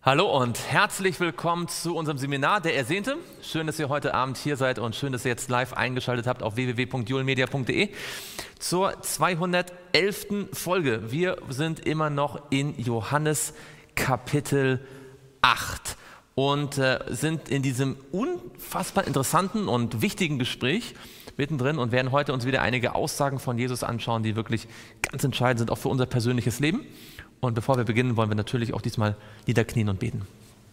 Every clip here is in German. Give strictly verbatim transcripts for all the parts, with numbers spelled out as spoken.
Hallo und herzlich willkommen zu unserem Seminar Der Ersehnte. Schön, dass ihr heute Abend hier seid und schön, dass ihr jetzt live eingeschaltet habt auf w w w punkt joelmedia punkt de zur zweihundertelften Folge. Wir sind immer noch in Johannes Kapitel acht und äh, sind in diesem unfassbar interessanten und wichtigen Gespräch mittendrin und werden heute uns wieder einige Aussagen von Jesus anschauen, die wirklich ganz entscheidend sind, auch für unser persönliches Leben. Und bevor wir beginnen, wollen wir natürlich auch diesmal niederknien und beten.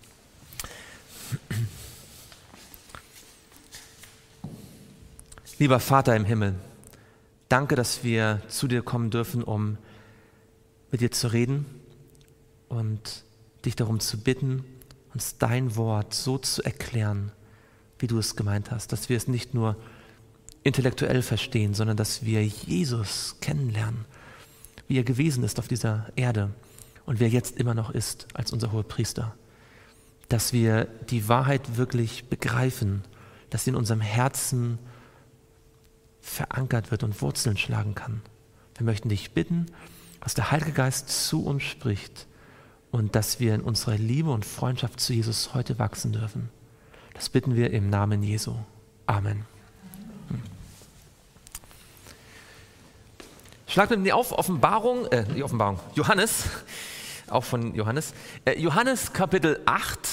Lieber Vater im Himmel, danke, dass wir zu dir kommen dürfen, um mit dir zu reden und dich darum zu bitten, uns dein Wort so zu erklären, wie du es gemeint hast, dass wir es nicht nur intellektuell verstehen, sondern dass wir Jesus kennenlernen, wie er gewesen ist auf dieser Erde und wer jetzt immer noch ist als unser Hohepriester. Dass wir die Wahrheit wirklich begreifen, dass sie in unserem Herzen verankert wird und Wurzeln schlagen kann. Wir möchten dich bitten, dass der Heilige Geist zu uns spricht und dass wir in unserer Liebe und Freundschaft zu Jesus heute wachsen dürfen. Das bitten wir im Namen Jesu. Amen. Schlagt mit mir auf, Offenbarung, äh, die Offenbarung, Johannes, auch von Johannes, äh, Johannes Kapitel acht.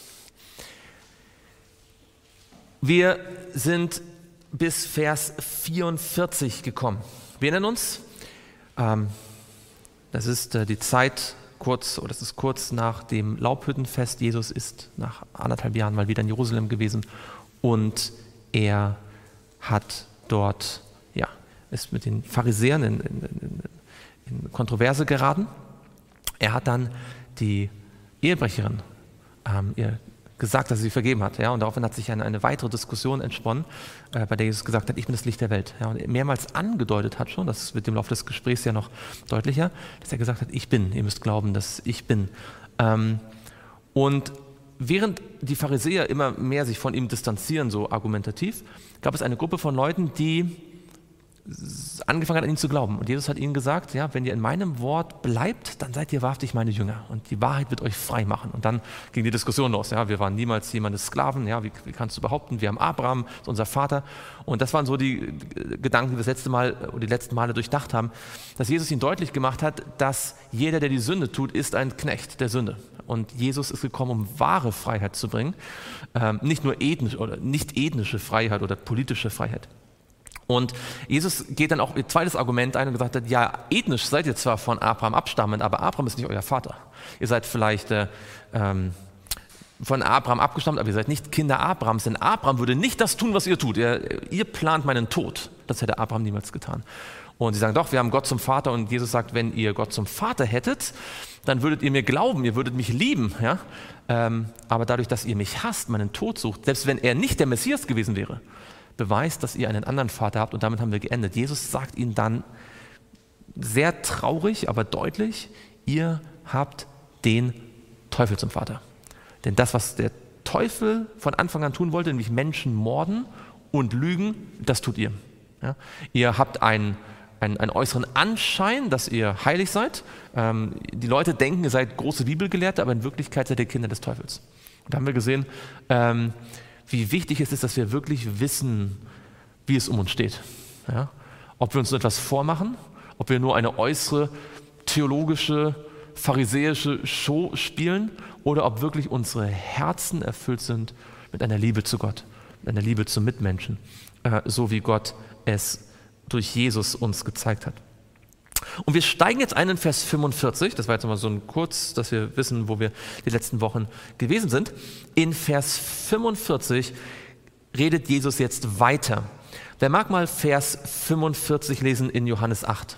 Wir sind bis Vers vierundvierzig gekommen. Wir erinnern uns, ähm, das ist äh, die Zeit kurz, oder das ist kurz nach dem Laubhüttenfest. Jesus ist nach anderthalb Jahren mal wieder in Jerusalem gewesen und er hat dort, ja, ist mit den Pharisäern in, in, in, in Kontroverse geraten. Er hat dann die Ehebrecherin ähm, ihr gesagt, dass er sie vergeben hat. Ja, und daraufhin hat sich eine, eine weitere Diskussion entsponnen, äh, bei der Jesus gesagt hat, ich bin das Licht der Welt. Ja, und er mehrmals angedeutet hat schon, das wird im Laufe des Gesprächs ja noch deutlicher, dass er gesagt hat, ich bin, ihr müsst glauben, dass ich bin. Ähm, und während die Pharisäer immer mehr sich von ihm distanzieren, so argumentativ, gab es eine Gruppe von Leuten, die angefangen hat, an ihn zu glauben. Und Jesus hat ihnen gesagt, ja, wenn ihr in meinem Wort bleibt, dann seid ihr wahrhaftig meine Jünger und die Wahrheit wird euch frei machen. Und dann ging die Diskussion los. Ja, wir waren niemals jemandes Sklaven. Ja, wie, wie kannst du behaupten, wir haben Abraham, ist unser Vater. Und das waren so die Gedanken, die wir das letzte Mal oder die letzten Male durchdacht haben, dass Jesus ihnen deutlich gemacht hat, dass jeder, der die Sünde tut, ist ein Knecht der Sünde. Und Jesus ist gekommen, um wahre Freiheit zu bringen, ähm, nicht nur ethnisch oder nicht ethnische Freiheit oder politische Freiheit. Und Jesus geht dann auch ihr zweites Argument ein und gesagt hat, ja, ethnisch seid ihr zwar von Abraham abstammend, aber Abraham ist nicht euer Vater. Ihr seid vielleicht äh, ähm, von Abraham abgestammt, aber ihr seid nicht Kinder Abrahams, denn Abraham würde nicht das tun, was ihr tut. Ihr, ihr plant meinen Tod. Das hätte Abraham niemals getan. Und sie sagen, doch, wir haben Gott zum Vater und Jesus sagt, wenn ihr Gott zum Vater hättet, dann würdet ihr mir glauben, ihr würdet mich lieben. Ja? Ähm, aber dadurch, dass ihr mich hasst, meinen Tod sucht, selbst wenn er nicht der Messias gewesen wäre, beweist, dass ihr einen anderen Vater habt und damit haben wir geendet. Jesus sagt ihnen dann sehr traurig, aber deutlich, ihr habt den Teufel zum Vater. Denn das, was der Teufel von Anfang an tun wollte, nämlich Menschen morden und lügen, das tut ihr. Ja? Ihr habt einen, einen, einen äußeren Anschein, dass ihr heilig seid. Ähm, die Leute denken, ihr seid große Bibelgelehrte, aber in Wirklichkeit seid ihr Kinder des Teufels. Und da haben wir gesehen, ähm, wie wichtig es ist, dass wir wirklich wissen, wie es um uns steht. Ja? Ob wir uns nur etwas vormachen, ob wir nur eine äußere, theologische, pharisäische Show spielen oder ob wirklich unsere Herzen erfüllt sind mit einer Liebe zu Gott, mit einer Liebe zu Mitmenschen, äh, so wie Gott es durch Jesus uns gezeigt hat. Und wir steigen jetzt ein in Vers fünfundvierzig, das war jetzt mal so ein kurz, dass wir wissen, wo wir die letzten Wochen gewesen sind. In Vers fünfundvierzig redet Jesus jetzt weiter. Wer mag mal Vers fünfundvierzig lesen in Johannes acht?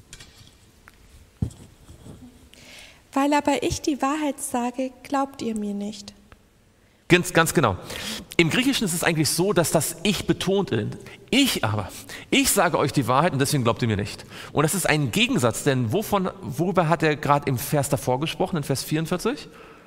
Weil aber ich die Wahrheit sage, glaubt ihr mir nicht. Ganz, ganz genau. Im Griechischen ist es eigentlich so, dass das Ich betont ist. Ich aber, ich sage euch die Wahrheit und deswegen glaubt ihr mir nicht. Und das ist ein Gegensatz, denn wovon, worüber hat er gerade im Vers davor gesprochen, in Vers vierundvierzig?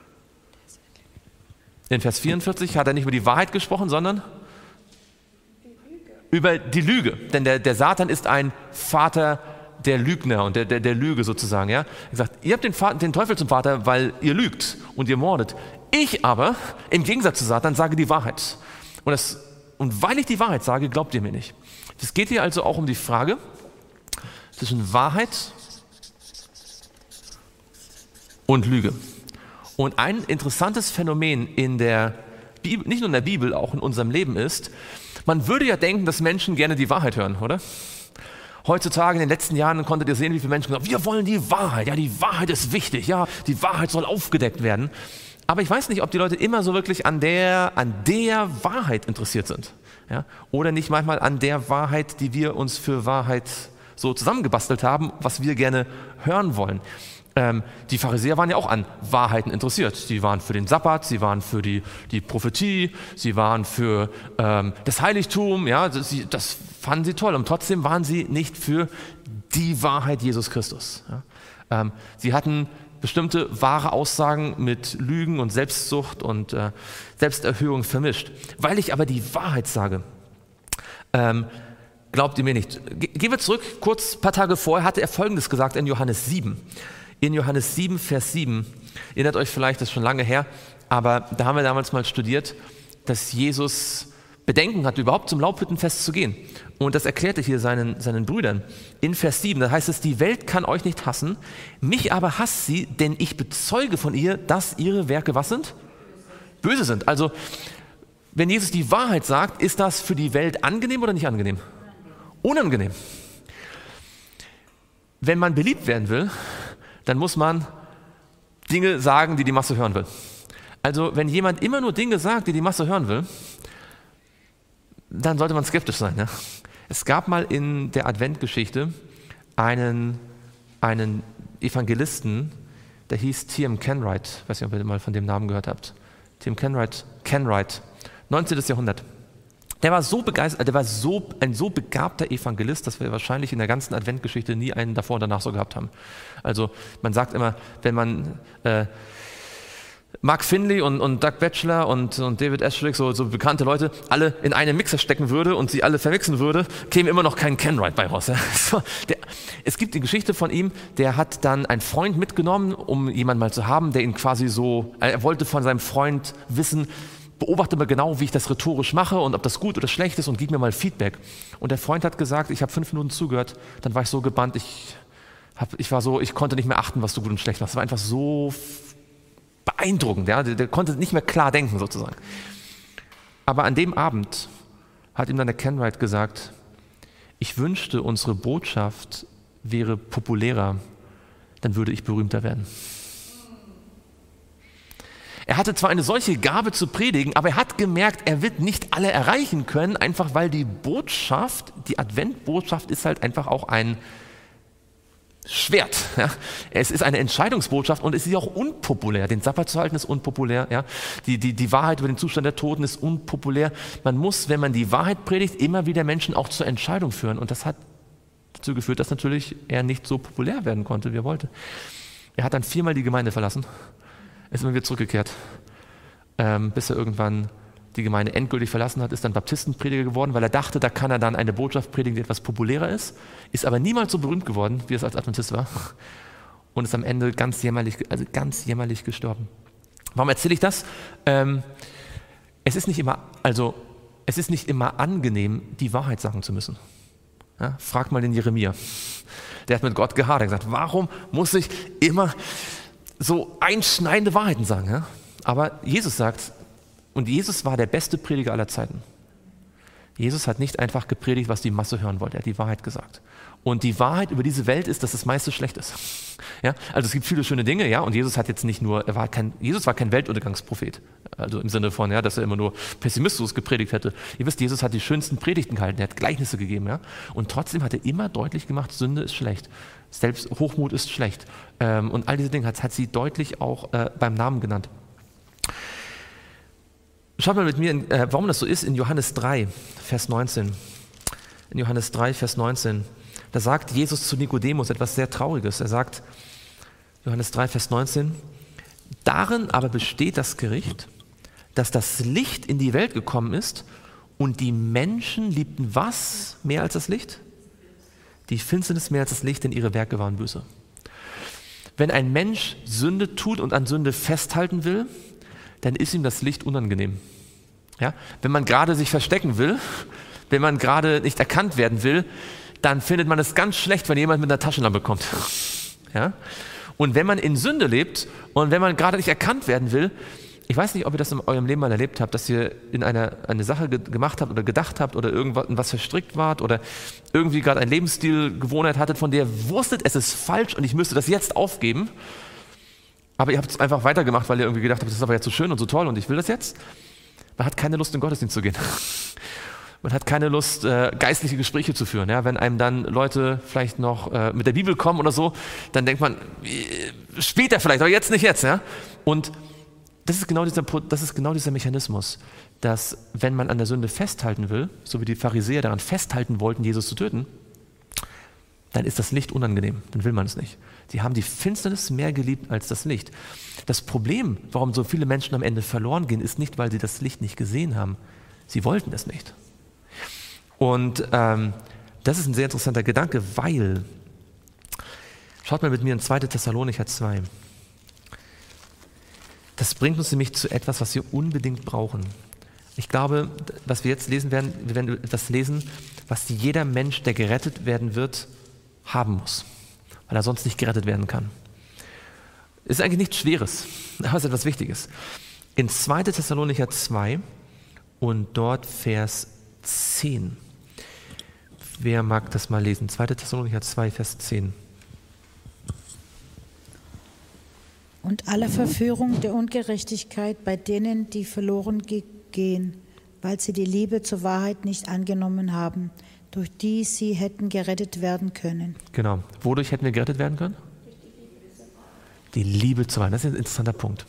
In Vers vierundvierzig hat er nicht über die Wahrheit gesprochen, sondern über die Lüge. Denn der, der Satan ist ein Vater der Lügner und der, der, der Lüge sozusagen. Ja? Er sagt, ihr habt den, Vater, den Teufel zum Vater, weil ihr lügt und ihr mordet. Ich aber, im Gegensatz zu Satan, sage die Wahrheit. Und, das, und weil ich die Wahrheit sage, glaubt ihr mir nicht. Es geht hier also auch um die Frage zwischen Wahrheit und Lüge. Und ein interessantes Phänomen in der Bibel, nicht nur in der Bibel, auch in unserem Leben ist, man würde ja denken, dass Menschen gerne die Wahrheit hören, oder? Heutzutage in den letzten Jahren konntet ihr sehen, wie viele Menschen sagen, wir wollen die Wahrheit, ja, die Wahrheit ist wichtig, ja, die Wahrheit soll aufgedeckt werden. Aber ich weiß nicht, ob die Leute immer so wirklich an der, an der Wahrheit interessiert sind. Ja? Oder nicht manchmal an der Wahrheit, die wir uns für Wahrheit so zusammengebastelt haben, was wir gerne hören wollen. Ähm, die Pharisäer waren ja auch an Wahrheiten interessiert. Sie waren für den Sabbat, sie waren für die, die Prophetie, sie waren für ähm, das Heiligtum. Ja, das, sie, das fanden sie toll. Und trotzdem waren sie nicht für die Wahrheit Jesus Christus. Ja? Ähm, sie hatten bestimmte wahre Aussagen mit Lügen und Selbstsucht und äh, Selbsterhöhung vermischt. Weil ich aber die Wahrheit sage, ähm, glaubt ihr mir nicht. Ge- gehen wir zurück, kurz ein paar Tage vorher hatte er Folgendes gesagt in Johannes sieben. In Johannes sieben, Vers sieben, erinnert euch vielleicht, das ist schon lange her, aber da haben wir damals mal studiert, dass Jesus Bedenken hatte, überhaupt zum Laubhüttenfest zu gehen. Und das erklärte hier seinen, seinen Brüdern. In Vers sieben, da heißt es, die Welt kann euch nicht hassen, mich aber hasst sie, denn ich bezeuge von ihr, dass ihre Werke was sind? Böse sind. Also, wenn Jesus die Wahrheit sagt, ist das für die Welt angenehm oder nicht angenehm? Unangenehm. Wenn man beliebt werden will, dann muss man Dinge sagen, die die Masse hören will. Also wenn jemand immer nur Dinge sagt, die die Masse hören will, dann sollte man skeptisch sein. Ja? Es gab mal in der Adventgeschichte einen, einen Evangelisten, der hieß T M Kenwright. Ich weiß nicht, ob ihr mal von dem Namen gehört habt. T M Kenwright, Kenwright, neunzehnten. Jahrhundert. Der war so begeistert, der war so, ein so begabter Evangelist, dass wir wahrscheinlich in der ganzen Adventgeschichte nie einen davor und danach so gehabt haben. Also man sagt immer, wenn man äh, Mark Finley und, und Doug Batchelor und, und David Eschrick, so, so bekannte Leute, alle in einen Mixer stecken würde und sie alle vermixen würde, käme immer noch kein Kenwright bei raus. Ja. So, der, es gibt die Geschichte von ihm, der hat dann einen Freund mitgenommen, um jemanden mal zu haben, der ihn quasi so, er wollte von seinem Freund wissen, beobachte mal genau, wie ich das rhetorisch mache und ob das gut oder schlecht ist und gib mir mal Feedback. Und der Freund hat gesagt, ich habe fünf Minuten zugehört, dann war ich so gebannt, ich, hab, ich war so, ich konnte nicht mehr achten, was du gut und schlecht machst. Es war einfach so beeindruckend, ja? der, der konnte nicht mehr klar denken sozusagen. Aber an dem Abend hat ihm dann der Kenwright gesagt, ich wünschte, unsere Botschaft wäre populärer, dann würde ich berühmter werden. Er hatte zwar eine solche Gabe zu predigen, aber er hat gemerkt, er wird nicht alle erreichen können, einfach weil die Botschaft, die Adventbotschaft ist halt einfach auch ein Schwert. Ja. Es ist eine Entscheidungsbotschaft und es ist auch unpopulär. Den Sabbat zu halten ist unpopulär. Ja. Die, die, die Wahrheit über den Zustand der Toten ist unpopulär. Man muss, wenn man die Wahrheit predigt, immer wieder Menschen auch zur Entscheidung führen. Und das hat dazu geführt, dass natürlich er nicht so populär werden konnte, wie er wollte. Er hat dann viermal die Gemeinde verlassen. Ist immer wieder zurückgekehrt, ähm, bis er irgendwann die Gemeinde endgültig verlassen hat, ist dann Baptistenprediger geworden, weil er dachte, da kann er dann eine Botschaft predigen, die etwas populärer ist, ist aber niemals so berühmt geworden, wie es als Adventist war und ist am Ende ganz jämmerlich, also ganz jämmerlich gestorben. Warum erzähle ich das? Ähm, es ist nicht immer, also es ist nicht immer angenehm, die Wahrheit sagen zu müssen. Ja, frag mal den Jeremia, der hat mit Gott gehadert, er hat gesagt, warum muss ich immer so einschneidende Wahrheiten sagen. Ja? Aber Jesus sagt, und Jesus war der beste Prediger aller Zeiten. Jesus hat nicht einfach gepredigt, was die Masse hören wollte, er hat die Wahrheit gesagt. Und die Wahrheit über diese Welt ist, dass das meiste schlecht ist. Ja? Also es gibt viele schöne Dinge, ja, und Jesus hat jetzt nicht nur, er war kein, Jesus war kein Weltuntergangsprophet, also im Sinne von, ja, dass er immer nur Pessimismus gepredigt hätte. Ihr wisst, Jesus hat die schönsten Predigten gehalten, er hat Gleichnisse gegeben, ja, und trotzdem hat er immer deutlich gemacht, Sünde ist schlecht, selbst Hochmut ist schlecht, ähm, und all diese Dinge hat, hat sie deutlich auch äh, beim Namen genannt. Schaut mal mit mir, in, äh, warum das so ist, in Johannes drei, Vers neunzehn. In Johannes drei, Vers neunzehn. Da sagt Jesus zu Nikodemus etwas sehr Trauriges. Er sagt, Johannes drei, Vers neunzehn, darin aber besteht das Gericht, dass das Licht in die Welt gekommen ist und die Menschen liebten was mehr als das Licht? die Finsternis mehr als das Licht, denn ihre Werke waren böse. Wenn ein Mensch Sünde tut und an Sünde festhalten will, dann ist ihm das Licht unangenehm. Ja? Wenn man gerade sich verstecken will, wenn man gerade nicht erkannt werden will, dann findet man es ganz schlecht, wenn jemand mit einer Taschenlampe kommt. Ja? Und wenn man in Sünde lebt und wenn man gerade nicht erkannt werden will, ich weiß nicht, ob ihr das in eurem Leben mal erlebt habt, dass ihr in eine, eine Sache ge- gemacht habt oder gedacht habt oder irgendwas in was verstrickt wart oder irgendwie gerade einen Lebensstil, Gewohnheit hattet, von der ihr wusstet, es ist falsch und ich müsste das jetzt aufgeben. Aber ihr habt es einfach weitergemacht, weil ihr irgendwie gedacht habt, das ist aber jetzt so schön und so toll und ich will das jetzt. Man hat keine Lust, in den Gottesdienst zu gehen. Man hat keine Lust, äh, geistliche Gespräche zu führen. Ja? Wenn einem dann Leute vielleicht noch äh, mit der Bibel kommen oder so, dann denkt man, äh, später vielleicht, aber jetzt nicht jetzt. Ja? Und das ist, genau dieser, das ist genau dieser Mechanismus, dass wenn man an der Sünde festhalten will, so wie die Pharisäer daran festhalten wollten, Jesus zu töten, dann ist das Licht unangenehm, dann will man es nicht. Sie haben die Finsternis mehr geliebt als das Licht. Das Problem, warum so viele Menschen am Ende verloren gehen, ist nicht, weil sie das Licht nicht gesehen haben. Sie wollten es nicht. Und ähm, das ist ein sehr interessanter Gedanke, weil, schaut mal mit mir in zweiter Thessalonicher zwei. Das bringt uns nämlich zu etwas, was wir unbedingt brauchen. Ich glaube, was wir jetzt lesen werden, wir werden etwas lesen, was jeder Mensch, der gerettet werden wird, haben muss, weil er sonst nicht gerettet werden kann. Ist eigentlich nichts Schweres, aber es ist etwas Wichtiges. In zweiter Thessalonicher zwei und dort Vers zehn. Wer mag das mal lesen? zweiter Thessalonicher zwei, Vers zehn. Und alle Verführung der Ungerechtigkeit bei denen, die verloren gehen, weil sie die Liebe zur Wahrheit nicht angenommen haben, durch die sie hätten gerettet werden können. Genau. Wodurch hätten wir gerettet werden können? Die Liebe zur Wahrheit. Das ist ein interessanter Punkt.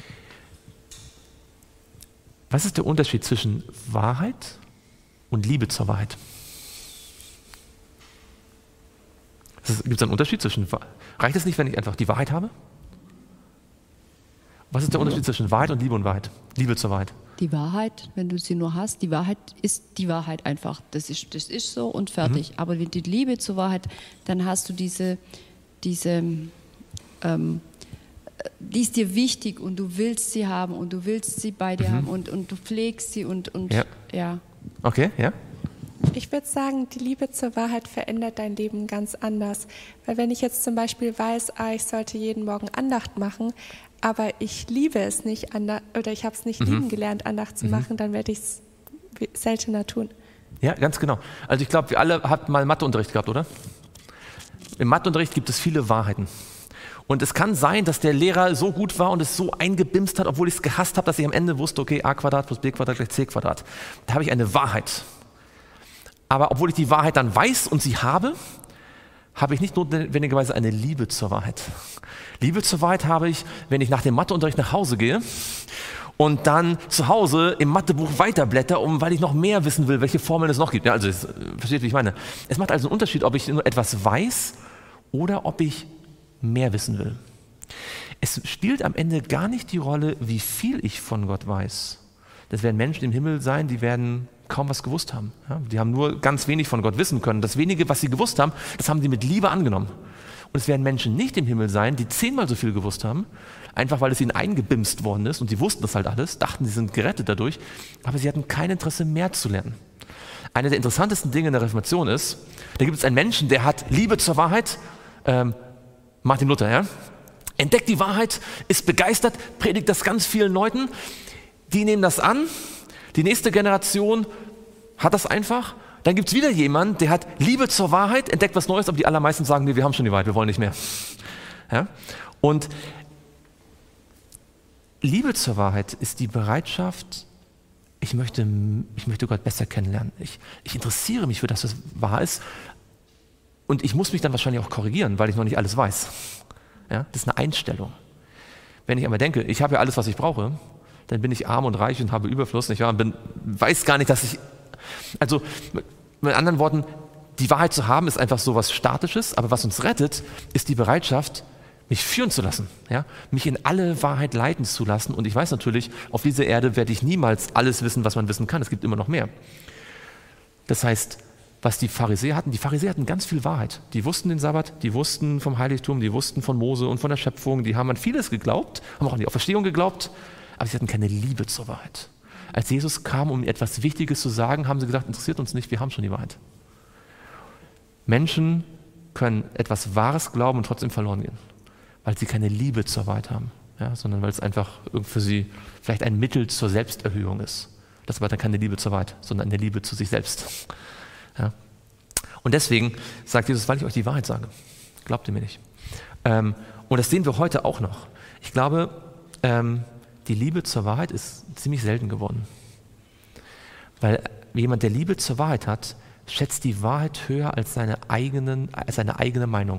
Was ist der Unterschied zwischen Wahrheit und Liebe zur Wahrheit? Gibt es einen Unterschied zwischen... Reicht es nicht, wenn ich einfach die Wahrheit habe? Was ist der Unterschied zwischen Wahrheit und Liebe und Wahrheit? Liebe zur Wahrheit. Die Wahrheit, wenn du sie nur hast, die Wahrheit ist die Wahrheit einfach. Das ist, das ist so und fertig. Mhm. Aber wenn die Liebe zur Wahrheit, dann hast du diese, diese ähm, die ist dir wichtig und du willst sie haben und du willst sie bei dir mhm. haben und, und du pflegst sie und, und ja. ja. Okay, ja. Ich würde sagen, die Liebe zur Wahrheit verändert dein Leben ganz anders. Weil wenn ich jetzt zum Beispiel weiß, ah, ich sollte jeden Morgen Andacht machen, aber ich liebe es nicht, oder ich habe es nicht mhm. lieben gelernt, Andacht zu mhm. machen, dann werde ich es seltener tun. Ja, ganz genau. Also ich glaube, wir alle habt mal Matheunterricht gehabt, oder? Im Matheunterricht gibt es viele Wahrheiten. Und es kann sein, dass der Lehrer so gut war und es so eingebimst hat, obwohl ich es gehasst habe, dass ich am Ende wusste, okay, a Quadrat plus b Quadrat gleich c Quadrat. Da habe ich eine Wahrheit. Aber obwohl ich die Wahrheit dann weiß und sie habe, habe ich nicht notwendigerweise eine Liebe zur Wahrheit. Liebe zur Wahrheit habe ich, wenn ich nach dem Matheunterricht nach Hause gehe und dann zu Hause im Mathebuch weiterblätter, um, weil ich noch mehr wissen will, welche Formeln es noch gibt. Ja, also, es, versteht, wie ich meine? Es macht also einen Unterschied, ob ich nur etwas weiß oder ob ich mehr wissen will. Es spielt am Ende gar nicht die Rolle, wie viel ich von Gott weiß. Das werden Menschen im Himmel sein, die werden kaum was gewusst haben. Ja, die haben nur ganz wenig von Gott wissen können. Das wenige, was sie gewusst haben, das haben sie mit Liebe angenommen. Und es werden Menschen nicht im Himmel sein, die zehnmal so viel gewusst haben, einfach weil es ihnen eingebimst worden ist und sie wussten das halt alles, dachten, sie sind gerettet dadurch, aber sie hatten kein Interesse mehr zu lernen. Eine der interessantesten Dinge in der Reformation ist, da gibt es einen Menschen, der hat Liebe zur Wahrheit, ähm, Martin Luther, ja, entdeckt die Wahrheit, ist begeistert, predigt das ganz vielen Leuten, die nehmen das an, die nächste Generation hat das einfach. Dann gibt es wieder jemanden, der hat Liebe zur Wahrheit, entdeckt was Neues, aber die allermeisten sagen, nee, wir haben schon die Wahrheit, wir wollen nicht mehr. Ja? Und Liebe zur Wahrheit ist die Bereitschaft, ich möchte, ich möchte Gott besser kennenlernen. Ich, ich interessiere mich für das, was wahr ist. Und ich muss mich dann wahrscheinlich auch korrigieren, weil ich noch nicht alles weiß. Ja? Das ist eine Einstellung. Wenn ich einmal denke, ich habe ja alles, was ich brauche, dann bin ich arm und reich und habe Überfluss, nicht wahr? Und bin, weiß gar nicht, dass ich... Also mit anderen Worten, die Wahrheit zu haben ist einfach so was Statisches, aber was uns rettet, ist die Bereitschaft, mich führen zu lassen, ja? Mich in alle Wahrheit leiten zu lassen. Und ich weiß natürlich, auf dieser Erde werde ich niemals alles wissen, was man wissen kann. Es gibt immer noch mehr. Das heißt, was die Pharisäer hatten. Die Pharisäer hatten ganz viel Wahrheit. Die wussten den Sabbat, die wussten vom Heiligtum, die wussten von Mose und von der Schöpfung. Die haben an vieles geglaubt, haben auch an die Auferstehung geglaubt, aber sie hatten keine Liebe zur Wahrheit. Als Jesus kam, um etwas Wichtiges zu sagen, haben sie gesagt, interessiert uns nicht, wir haben schon die Wahrheit. Menschen können etwas Wahres glauben und trotzdem verloren gehen, weil sie keine Liebe zur Wahrheit haben, ja, sondern weil es einfach für sie vielleicht ein Mittel zur Selbsterhöhung ist. Das ist aber dann keine Liebe zur Wahrheit, sondern eine Liebe zu sich selbst. Ja. Und deswegen sagt Jesus, weil ich euch die Wahrheit sage. Glaubt ihr mir nicht. Ähm, und das sehen wir heute auch noch. Ich glaube, ähm, die Liebe zur Wahrheit ist ziemlich selten geworden. Weil jemand, der Liebe zur Wahrheit hat, schätzt die Wahrheit höher als seine, eigenen, als seine eigene Meinung.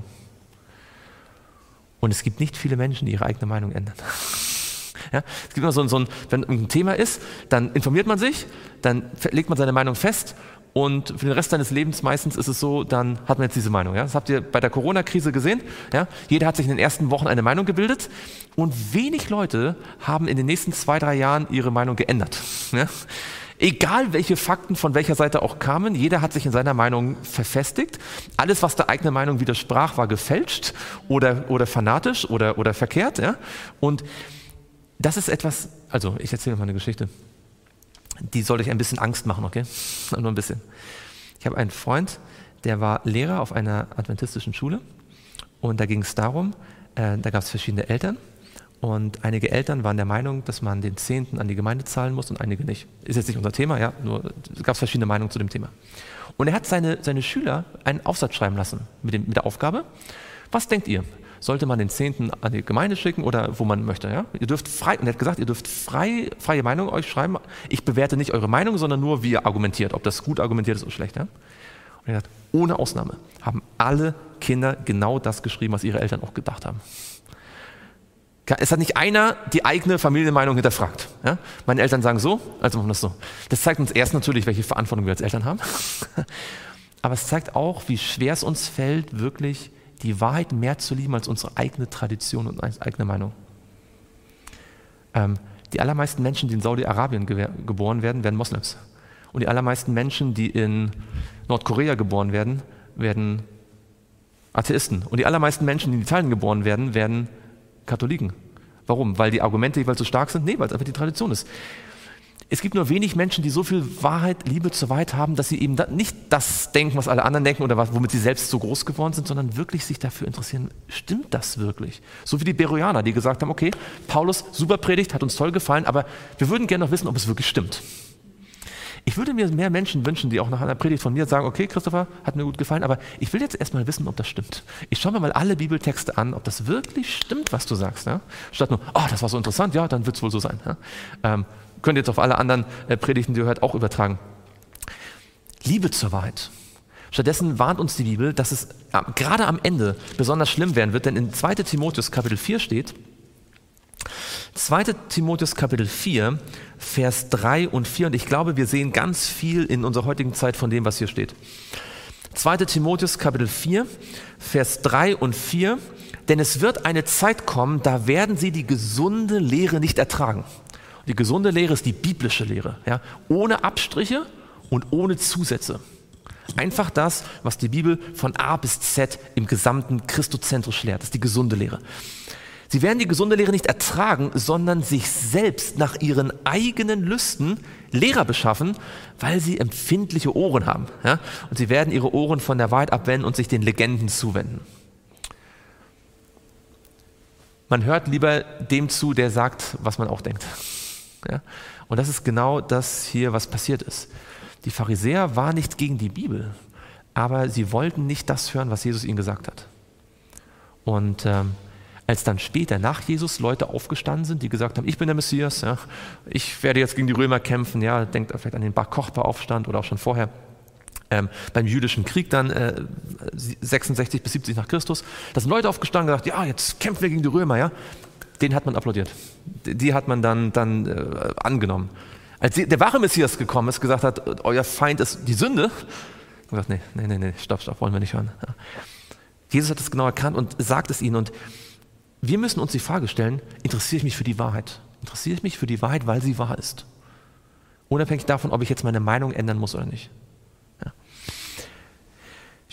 Und es gibt nicht viele Menschen, die ihre eigene Meinung ändern. Ja, es gibt immer so ein, so ein, wenn ein Thema ist, dann informiert man sich, dann legt man seine Meinung fest und für den Rest seines Lebens meistens ist es so, dann hat man jetzt diese Meinung. Ja? Das habt ihr bei der Corona-Krise gesehen. Ja? Jeder hat sich in den ersten Wochen eine Meinung gebildet und wenig Leute haben in den nächsten zwei, drei Jahren ihre Meinung geändert. Ja? Egal welche Fakten von welcher Seite auch kamen, jeder hat sich in seiner Meinung verfestigt. Alles, was der eigenen Meinung widersprach, war gefälscht oder, oder fanatisch oder, oder verkehrt. Ja? Und das ist etwas, also ich erzähle mal eine Geschichte, die soll euch ein bisschen Angst machen, okay? Nur ein bisschen. Ich habe einen Freund, der war Lehrer auf einer adventistischen Schule und da ging es darum, äh, da gab es verschiedene Eltern und einige Eltern waren der Meinung, dass man den Zehnten an die Gemeinde zahlen muss und einige nicht. Ist jetzt nicht unser Thema, ja, nur es gab verschiedene Meinungen zu dem Thema. Und er hat seine, seine Schüler einen Aufsatz schreiben lassen mit, dem, mit der Aufgabe, was denkt ihr? Sollte man den Zehnten an die Gemeinde schicken oder wo man möchte. Ja? Ihr dürft frei, und er hat gesagt, ihr dürft frei, freie Meinung euch schreiben. Ich bewerte nicht eure Meinung, sondern nur, wie ihr argumentiert, ob das gut argumentiert ist oder schlecht. Ja? Und er hat gesagt, ohne Ausnahme haben alle Kinder genau das geschrieben, was ihre Eltern auch gedacht haben. Es hat nicht einer die eigene Familienmeinung hinterfragt. Ja? Meine Eltern sagen so, also machen wir das so. Das zeigt uns erst natürlich, welche Verantwortung wir als Eltern haben. Aber es zeigt auch, wie schwer es uns fällt, wirklich die Wahrheit mehr zu lieben als unsere eigene Tradition und eigene Meinung. Ähm, die allermeisten Menschen, die in Saudi-Arabien ge- geboren werden, werden Moslems. Und die allermeisten Menschen, die in Nordkorea geboren werden, werden Atheisten. Und die allermeisten Menschen, die in Italien geboren werden, werden Katholiken. Warum? Weil die Argumente jeweils so stark sind? Nee, weil es einfach die Tradition ist. Es gibt nur wenig Menschen, die so viel Wahrheit, Liebe zur Wahrheit haben, dass sie eben da nicht das denken, was alle anderen denken oder was, womit sie selbst so groß geworden sind, sondern wirklich sich dafür interessieren, stimmt das wirklich? So wie die Beroianer, die gesagt haben, okay, Paulus, super Predigt, hat uns toll gefallen, aber wir würden gerne noch wissen, ob es wirklich stimmt. Ich würde mir mehr Menschen wünschen, die auch nach einer Predigt von mir sagen, okay, Christopher, hat mir gut gefallen, aber ich will jetzt erstmal wissen, ob das stimmt. Ich schaue mir mal alle Bibeltexte an, ob das wirklich stimmt, was du sagst. Ja? Statt nur, oh, das war so interessant, ja, dann wird es wohl so sein. Ja? Ähm, könnt ihr jetzt auf alle anderen äh, Predigten, die ihr hört, auch übertragen. Liebe zur Wahrheit. Stattdessen warnt uns die Bibel, dass es äh, gerade am Ende besonders schlimm werden wird, denn in zweiter Timotheus Kapitel vier steht, zweiter Timotheus Kapitel vier, Vers drei und vier, und ich glaube, wir sehen ganz viel in unserer heutigen Zeit von dem, was hier steht. zweiter Timotheus Kapitel vier, Vers drei und vier, denn es wird eine Zeit kommen, da werden sie die gesunde Lehre nicht ertragen. Die gesunde Lehre ist die biblische Lehre, ja? Ohne Abstriche und ohne Zusätze. Einfach das, was die Bibel von A bis Z im gesamten christozentrisch lehrt. Das ist die gesunde Lehre. Sie werden die gesunde Lehre nicht ertragen, sondern sich selbst nach ihren eigenen Lüsten Lehrer beschaffen, weil sie empfindliche Ohren haben. Ja? Und sie werden ihre Ohren von der Wahrheit abwenden und sich den Legenden zuwenden. Man hört lieber dem zu, der sagt, was man auch denkt. Ja? Und das ist genau das hier, was passiert ist. Die Pharisäer waren nicht gegen die Bibel, aber sie wollten nicht das hören, was Jesus ihnen gesagt hat. Und ähm, als dann später nach Jesus Leute aufgestanden sind, die gesagt haben, ich bin der Messias, ja, ich werde jetzt gegen die Römer kämpfen, ja, denkt vielleicht an den Bar-Kochba-Aufstand oder auch schon vorher, ähm, beim jüdischen Krieg dann äh, sechsundsechzig bis siebzig nach Christus, da sind Leute aufgestanden und gesagt, ja, jetzt kämpfen wir gegen die Römer, ja, den hat man applaudiert, die hat man dann, dann äh, angenommen. Als der wahre Messias gekommen ist, gesagt hat, euer Feind ist die Sünde, und gesagt, nee, nee, nee, nee, stopp, stopp, wollen wir nicht hören. Ja. Jesus hat es genau erkannt und sagt es ihnen, und wir müssen uns die Frage stellen, interessiere ich mich für die Wahrheit? Interessiere ich mich für die Wahrheit, weil sie wahr ist? Unabhängig davon, ob ich jetzt meine Meinung ändern muss oder nicht. Ja.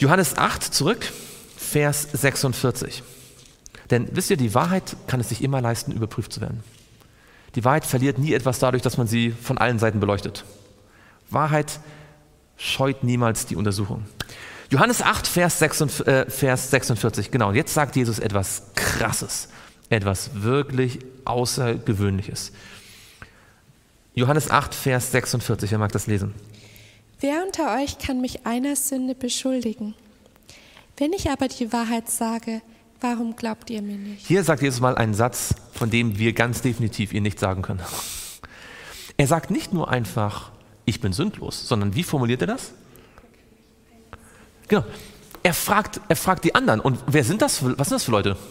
Johannes acht zurück, Vers sechsundvierzig. Denn wisst ihr, die Wahrheit kann es sich immer leisten, überprüft zu werden. Die Wahrheit verliert nie etwas dadurch, dass man sie von allen Seiten beleuchtet. Wahrheit scheut niemals die Untersuchung. Johannes acht, Vers sechsundvierzig, genau. Und jetzt sagt Jesus etwas Krasses, etwas wirklich Außergewöhnliches. Johannes acht, Vers sechsundvierzig, wer mag das lesen? Wer unter euch kann mich einer Sünde beschuldigen? Wenn ich aber die Wahrheit sage, warum glaubt ihr mir nicht? Hier sagt Jesus mal einen Satz, von dem wir ganz definitiv ihr nicht sagen können. Er sagt nicht nur einfach, ich bin sündlos, sondern wie formuliert er das? Genau. Er fragt, er fragt die anderen. Und wer sind das? Was sind das für Leute?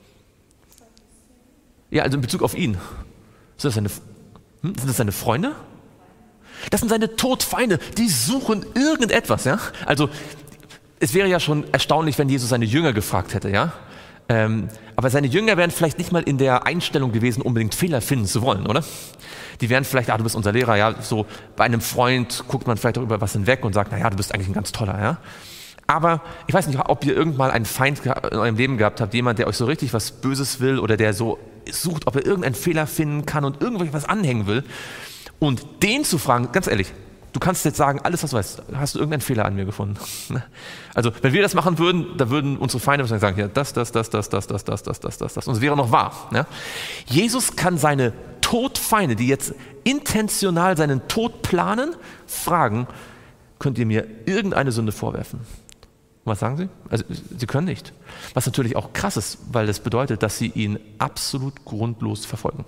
Ja, also in Bezug auf ihn. Sind das seine, hm? sind das seine Freunde? Das sind seine Todfeinde. Die suchen irgendetwas. Ja? Also es wäre ja schon erstaunlich, wenn Jesus seine Jünger gefragt hätte. Ja? Ähm, aber seine Jünger wären vielleicht nicht mal in der Einstellung gewesen, unbedingt Fehler finden zu wollen, oder? Die wären vielleicht, ah, du bist unser Lehrer, ja, so bei einem Freund guckt man vielleicht auch über was hinweg und sagt, naja, du bist eigentlich ein ganz toller, ja. Aber ich weiß nicht, ob ihr irgendwann einen Feind in eurem Leben gehabt habt, jemand, der euch so richtig was Böses will oder der so sucht, ob er irgendeinen Fehler finden kann und irgendwas anhängen will. Und den zu fragen, ganz ehrlich, du kannst jetzt sagen, alles was du weißt, hast du irgendeinen Fehler an mir gefunden? Also wenn wir das machen würden, da würden unsere Feinde sagen, ja, das, das, das, das, das, das, das, das, das, das, das. Und es wäre noch wahr. Ja? Jesus kann seine Todfeinde, die jetzt intentional seinen Tod planen, fragen, könnt ihr mir irgendeine Sünde vorwerfen? Was sagen sie? Also sie können nicht. Was natürlich auch krass ist, weil das bedeutet, dass sie ihn absolut grundlos verfolgen.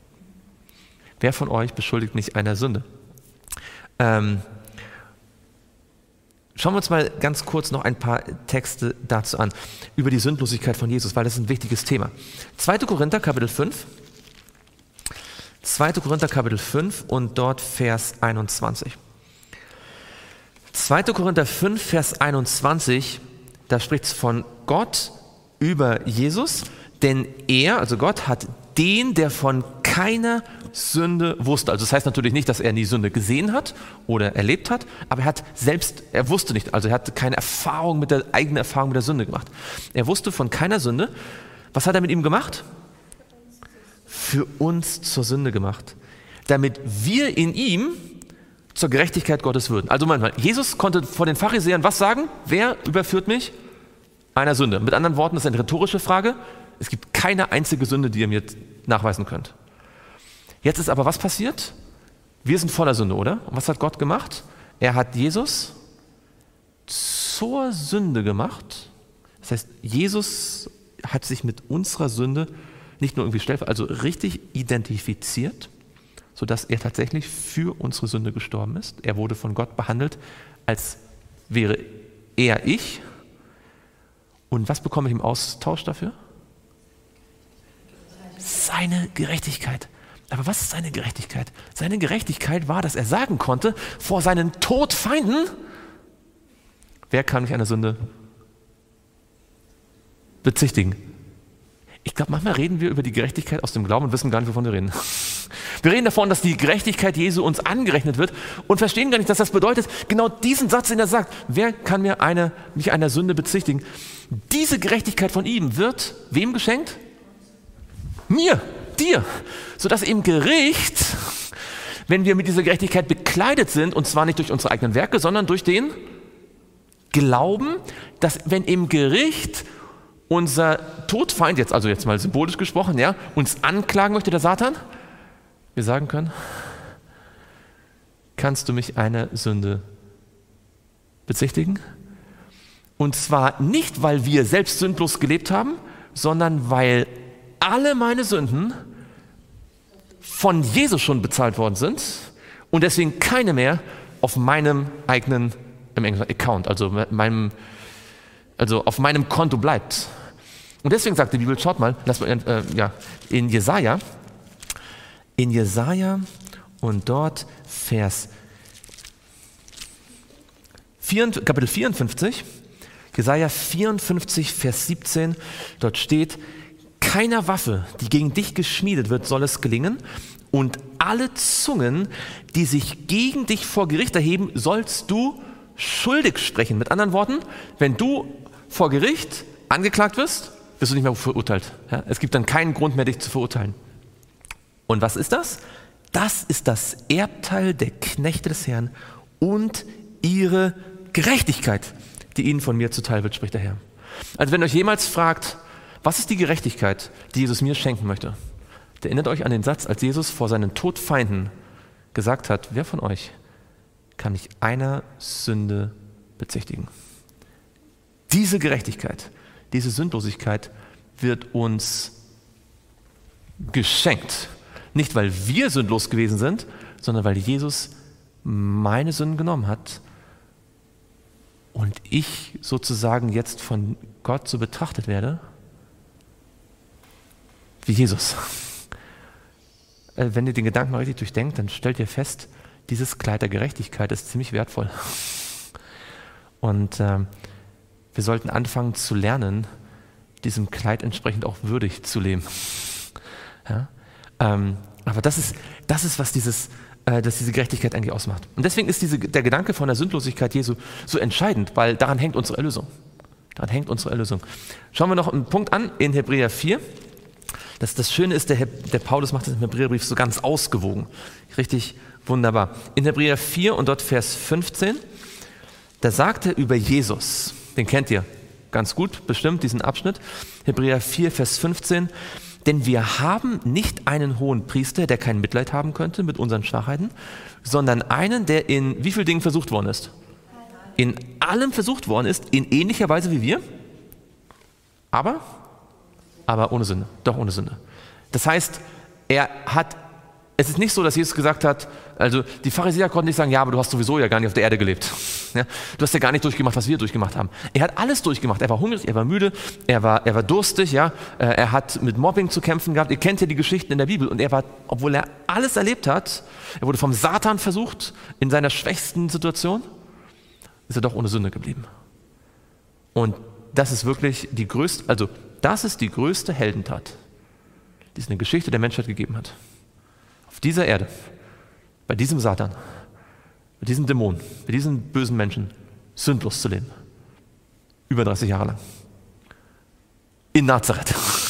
Wer von euch beschuldigt mich einer Sünde? Ähm, schauen wir uns mal ganz kurz noch ein paar Texte dazu an, über die Sündlosigkeit von Jesus, weil das ist ein wichtiges Thema. zweiter Korinther, Kapitel fünf. zweiter Korinther, Kapitel fünf und dort Vers einundzwanzig. zweiter Korinther fünf, Vers einundzwanzig, da spricht es von Gott über Jesus, denn er, also Gott, hat den, der von keiner Sünde wusste. Also das heißt natürlich nicht, dass er nie Sünde gesehen hat oder erlebt hat, aber er hat selbst, er wusste nicht, also er hatte keine Erfahrung mit der eigenen Erfahrung mit der Sünde gemacht. Er wusste von keiner Sünde. Was hat er mit ihm gemacht? Für uns zur Sünde gemacht, damit wir in ihm zur Gerechtigkeit Gottes würden. Also manchmal, Jesus konnte vor den Pharisäern was sagen? Wer überführt mich? Einer Sünde. Mit anderen Worten, das ist eine rhetorische Frage. Es gibt keine einzige Sünde, die ihr mir nachweisen könnt. Jetzt ist aber was passiert? Wir sind voller Sünde, oder? Und was hat Gott gemacht? Er hat Jesus zur Sünde gemacht. Das heißt, Jesus hat sich mit unserer Sünde nicht nur irgendwie stellvertretend, also richtig identifiziert, sodass er tatsächlich für unsere Sünde gestorben ist. Er wurde von Gott behandelt, als wäre er ich. Und was bekomme ich im Austausch dafür? Seine Gerechtigkeit. Aber was ist seine Gerechtigkeit? Seine Gerechtigkeit war, dass er sagen konnte, vor seinen Todfeinden, wer kann mich einer Sünde bezichtigen? Ich glaube, manchmal reden wir über die Gerechtigkeit aus dem Glauben und wissen gar nicht, wovon wir reden. Wir reden davon, dass die Gerechtigkeit Jesu uns angerechnet wird und verstehen gar nicht, dass das bedeutet, genau diesen Satz, den er sagt, wer kann mir eine, mich einer Sünde bezichtigen? Diese Gerechtigkeit von ihm wird wem geschenkt? Mir, dir. Sodass im Gericht, wenn wir mit dieser Gerechtigkeit bekleidet sind, und zwar nicht durch unsere eigenen Werke, sondern durch den Glauben, dass wenn im Gericht unser Todfeind, jetzt also jetzt mal symbolisch gesprochen, ja, uns anklagen möchte, der Satan, wir sagen können, kannst du mich einer Sünde bezichtigen? Und zwar nicht, weil wir selbst sündlos gelebt haben, sondern weil alle meine Sünden von Jesus schon bezahlt worden sind und deswegen keine mehr auf meinem eigenen im Englischen Account, also meinem, also auf meinem Konto bleibt. Und deswegen sagt die Bibel, schaut mal, lass mal äh, ja, in Jesaja, in Jesaja und dort Vers vier, Kapitel vierundfünfzig, Jesaja vierundfünfzig, Vers siebzehn, dort steht, keiner Waffe, die gegen dich geschmiedet wird, soll es gelingen, und alle Zungen, die sich gegen dich vor Gericht erheben, sollst du schuldig sprechen. Mit anderen Worten, wenn du vor Gericht angeklagt wirst, wirst du nicht mehr verurteilt. Ja? Es gibt dann keinen Grund mehr, dich zu verurteilen. Und was ist das? Das ist das Erbteil der Knechte des Herrn und ihre Gerechtigkeit, die ihnen von mir zuteil wird, spricht der Herr. Also wenn ihr euch jemals fragt, was ist die Gerechtigkeit, die Jesus mir schenken möchte, erinnert euch an den Satz, als Jesus vor seinen Todfeinden gesagt hat, wer von euch kann mich einer Sünde bezichtigen? Diese Gerechtigkeit, diese Sündlosigkeit wird uns geschenkt. Nicht, weil wir sündlos gewesen sind, sondern weil Jesus meine Sünden genommen hat und ich sozusagen jetzt von Gott so betrachtet werde wie Jesus. Wenn ihr den Gedanken mal richtig durchdenkt, dann stellt ihr fest, dieses Kleid der Gerechtigkeit ist ziemlich wertvoll. Und äh, wir sollten anfangen zu lernen, diesem Kleid entsprechend auch würdig zu leben. Ja? Ähm, aber das ist, das ist, was dieses, äh, das diese Gerechtigkeit eigentlich ausmacht. Und deswegen ist diese, der Gedanke von der Sündlosigkeit Jesu so entscheidend, weil daran hängt unsere Erlösung. Daran hängt unsere Erlösung. Schauen wir noch einen Punkt an in Hebräer vier. Das, das Schöne ist, der, der Paulus macht das im Hebräerbrief so ganz ausgewogen. Richtig wunderbar. In Hebräer vier und dort Vers fünfzehn, da sagt er über Jesus, den kennt ihr ganz gut, bestimmt, diesen Abschnitt. Hebräer vier, Vers fünfzehn. Denn wir haben nicht einen hohen Priester, der kein Mitleid haben könnte mit unseren Schwachheiten, sondern einen, der in wie vielen Dingen versucht worden ist? In allem versucht worden ist, in ähnlicher Weise wie wir, aber... aber ohne Sünde, doch ohne Sünde. Das heißt, er hat, es ist nicht so, dass Jesus gesagt hat, also die Pharisäer konnten nicht sagen, ja, aber du hast sowieso ja gar nicht auf der Erde gelebt. Ja, du hast ja gar nicht durchgemacht, was wir durchgemacht haben. Er hat alles durchgemacht. Er war hungrig, er war müde, er war, er war durstig, ja, er hat mit Mobbing zu kämpfen gehabt. Ihr kennt ja die Geschichten in der Bibel. Und er war, obwohl er alles erlebt hat, er wurde vom Satan versucht, in seiner schwächsten Situation, ist er doch ohne Sünde geblieben. Und das ist wirklich die größte, also das ist die größte Heldentat, die es in der Geschichte der Menschheit gegeben hat. Auf dieser Erde, bei diesem Satan, bei diesem Dämon, bei diesen bösen Menschen, sündlos zu leben. Über dreißig Jahre lang. In Nazareth.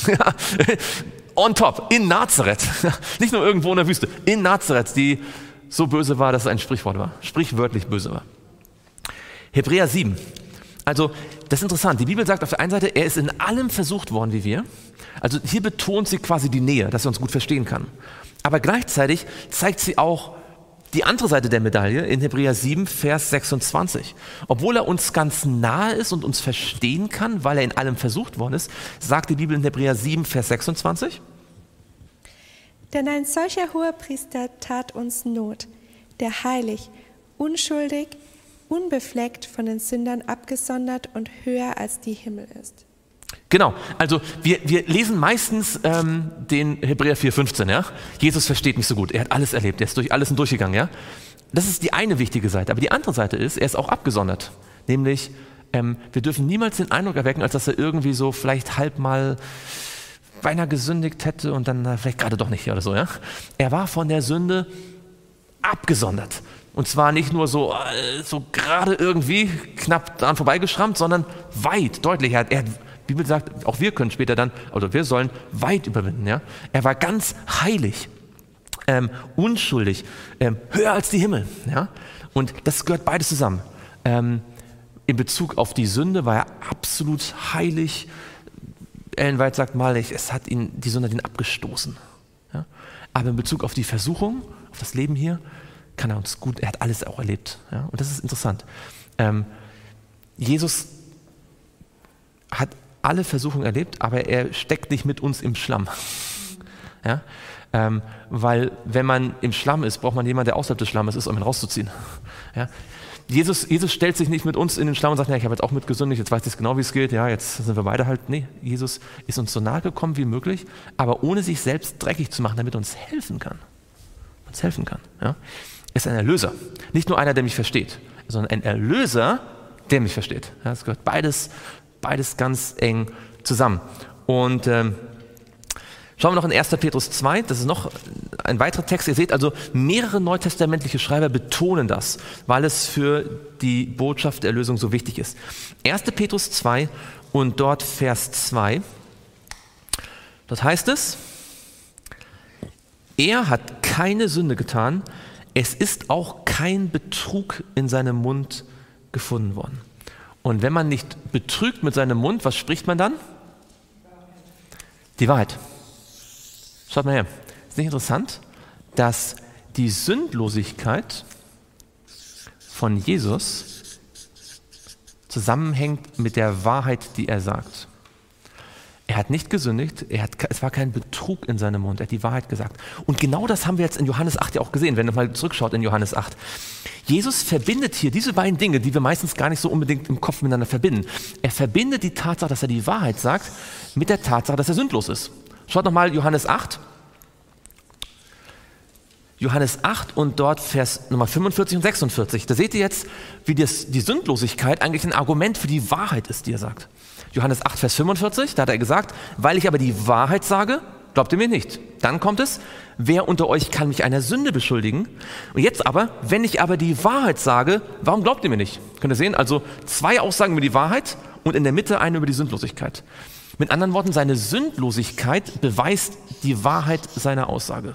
On top, in Nazareth. Nicht nur irgendwo in der Wüste, in Nazareth, die so böse war, dass es ein Sprichwort war. Sprichwörtlich böse war. Hebräer sieben. Also, das ist interessant. Die Bibel sagt auf der einen Seite, er ist in allem versucht worden wie wir. Also hier betont sie quasi die Nähe, dass er uns gut verstehen kann. Aber gleichzeitig zeigt sie auch die andere Seite der Medaille in Hebräer sieben, Vers sechsundzwanzig. Obwohl er uns ganz nahe ist und uns verstehen kann, weil er in allem versucht worden ist, sagt die Bibel in Hebräer sieben, Vers sechsundzwanzig. Denn ein solcher Hohepriester tat uns Not, der heilig, unschuldig, unbefleckt von den Sündern abgesondert und höher als die Himmel ist. Genau, also wir, wir lesen meistens ähm, den Hebräer vier, fünfzehn, ja? Jesus versteht mich so gut, er hat alles erlebt, er ist durch alles durchgegangen, ja? Das ist die eine wichtige Seite, aber die andere Seite ist, er ist auch abgesondert, nämlich ähm, wir dürfen niemals den Eindruck erwecken, als dass er irgendwie so vielleicht halb mal beinahe gesündigt hätte und dann äh, vielleicht gerade doch nicht oder so, ja? Er war von der Sünde abgesondert. Und zwar nicht nur so, äh, so gerade irgendwie knapp daran vorbeigeschrammt, sondern weit, deutlich. Er, er, die Bibel sagt, auch wir können später dann, oder wir sollen weit überwinden. Ja? Er war ganz heilig, ähm, unschuldig, ähm, höher als die Himmel. Ja? Und das gehört beides zusammen. Ähm, in Bezug auf die Sünde war er absolut heilig. Ellen White sagt mal, es hat ihn, die Sünde hat ihn abgestoßen. Ja? Aber in Bezug auf die Versuchung, auf das Leben hier, kann er uns gut, er hat alles auch erlebt. Ja? Und das ist interessant. Ähm, Jesus hat alle Versuchungen erlebt, aber er steckt nicht mit uns im Schlamm. Ja? Ähm, weil wenn man im Schlamm ist, braucht man jemanden, der außerhalb des Schlammes ist, um ihn rauszuziehen. Ja? Jesus, Jesus stellt sich nicht mit uns in den Schlamm und sagt, ja, ich habe jetzt auch mitgesündigt, jetzt weiß ich genau, wie es geht, ja, jetzt sind wir beide halt. Nee, Jesus ist uns so nahe gekommen wie möglich, aber ohne sich selbst dreckig zu machen, damit er uns helfen kann. Uns helfen kann. Ja? Er ist ein Erlöser. Nicht nur einer, der mich versteht, sondern ein Erlöser, der mich versteht. Ja, das gehört beides, beides ganz eng zusammen. Und ähm, schauen wir noch in erster Petrus zwei, das ist noch ein weiterer Text. Ihr seht also, mehrere neutestamentliche Schreiber betonen das, weil es für die Botschaft der Erlösung so wichtig ist. erster Petrus zwei und dort Vers zwei. Dort heißt es, er hat keine Sünde getan, es ist auch kein Betrug in seinem Mund gefunden worden. Und wenn man nicht betrügt mit seinem Mund, was spricht man dann? Die Wahrheit. Schaut mal her. Ist nicht interessant, dass die Sündlosigkeit von Jesus zusammenhängt mit der Wahrheit, die er sagt. Er hat nicht gesündigt, er hat, es war kein Betrug in seinem Mund, er hat die Wahrheit gesagt. Und genau das haben wir jetzt in Johannes acht ja auch gesehen, wenn ihr mal zurückschaut in Johannes acht. Jesus verbindet hier diese beiden Dinge, die wir meistens gar nicht so unbedingt im Kopf miteinander verbinden. Er verbindet die Tatsache, dass er die Wahrheit sagt, mit der Tatsache, dass er sündlos ist. Schaut nochmal Johannes acht. Johannes acht und dort Vers Nummer fünfundvierzig und sechsundvierzig. Da seht ihr jetzt, wie das, die Sündlosigkeit eigentlich ein Argument für die Wahrheit ist, die er sagt. Johannes acht, Vers fünfundvierzig, da hat er gesagt, weil ich aber die Wahrheit sage, glaubt ihr mir nicht. Dann kommt es, wer unter euch kann mich einer Sünde beschuldigen? Und jetzt aber, wenn ich aber die Wahrheit sage, warum glaubt ihr mir nicht? Könnt ihr sehen, also zwei Aussagen über die Wahrheit und in der Mitte eine über die Sündlosigkeit. Mit anderen Worten, seine Sündlosigkeit beweist die Wahrheit seiner Aussage.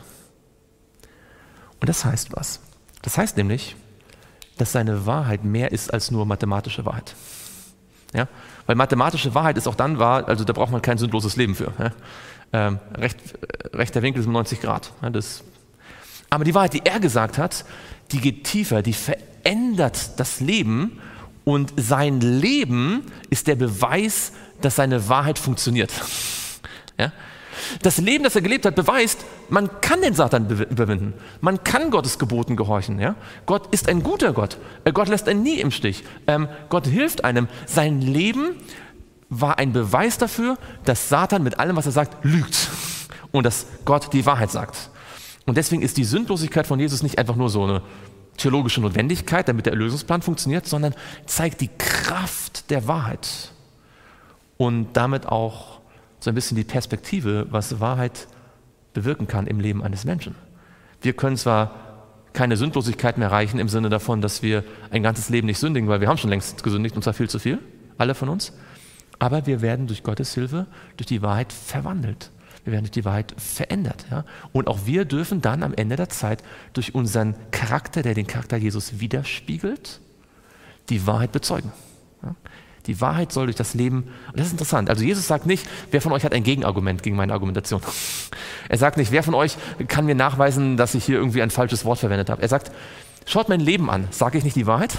Und das heißt was? Das heißt nämlich, dass seine Wahrheit mehr ist als nur mathematische Wahrheit. Ja? Weil mathematische Wahrheit ist auch dann wahr, also da braucht man kein sündloses Leben für. Ja? Ähm, recht, rechter Winkel ist um neunzig Grad. Ja, das. Aber die Wahrheit, die er gesagt hat, die geht tiefer, die verändert das Leben und sein Leben ist der Beweis, dass seine Wahrheit funktioniert. Ja? Das Leben, das er gelebt hat, beweist, man kann den Satan überwinden. Man kann Gottes Geboten gehorchen. Ja? Gott ist ein guter Gott. Gott lässt einen nie im Stich. Ähm, Gott hilft einem. Sein Leben war ein Beweis dafür, dass Satan mit allem, was er sagt, lügt. Und dass Gott die Wahrheit sagt. Und deswegen ist die Sündlosigkeit von Jesus nicht einfach nur so eine theologische Notwendigkeit, damit der Erlösungsplan funktioniert, sondern zeigt die Kraft der Wahrheit. Und damit auch so ein bisschen die Perspektive, was Wahrheit bewirken kann im Leben eines Menschen. Wir können zwar keine Sündlosigkeit mehr erreichen im Sinne davon, dass wir ein ganzes Leben nicht sündigen, weil wir haben schon längst gesündigt und zwar viel zu viel, alle von uns, aber wir werden durch Gottes Hilfe, durch die Wahrheit verwandelt. Wir werden durch die Wahrheit verändert. Ja? Und auch wir dürfen dann am Ende der Zeit durch unseren Charakter, der den Charakter Jesus widerspiegelt, die Wahrheit bezeugen. Ja? Die Wahrheit soll durch das Leben, und das ist interessant, also Jesus sagt nicht, wer von euch hat ein Gegenargument gegen meine Argumentation. Er sagt nicht, wer von euch kann mir nachweisen, dass ich hier irgendwie ein falsches Wort verwendet habe. Er sagt, schaut mein Leben an, sage ich nicht die Wahrheit?